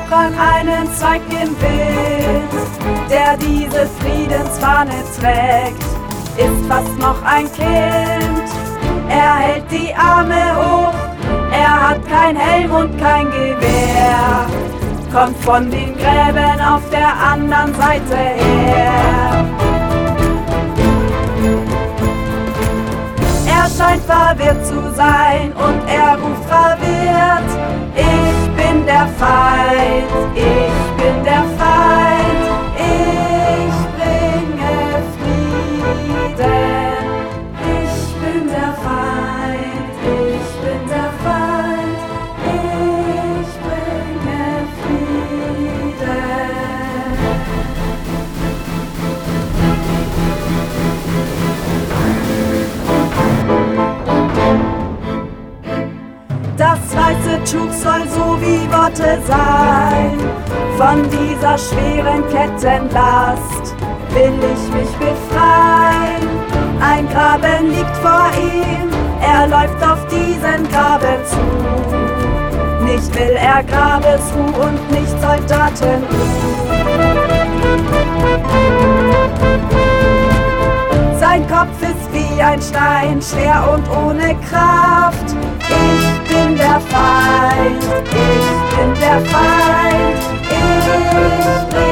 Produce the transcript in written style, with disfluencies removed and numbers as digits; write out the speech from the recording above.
an einen Zweig im Wind, der diese Friedensfahne trägt, ist fast noch ein Kind. Er hält die Arme hoch, er hat kein Helm und kein Gewehr, kommt von den Gräben auf der anderen Seite her. Er scheint verwirrt zu sein und er ruft verwirrt: Ich bin der Feind, ich bin der Feind, ich bringe Frieden. Ich bin der Feind, ich bin der Feind, ich bringe Frieden. Das weiße Tuch soll so wie Worte sein. Von dieser schweren Kettenlast will ich mich befreien. Ein Graben liegt vor ihm, er läuft auf diesen Graben zu. Nicht will er Grabesruh und nicht Soldatenruh. Sein Kopf ist wie ein Stein, schwer und ohne Kraft. Ich bin der Feind, ich bin der Feind, ich bin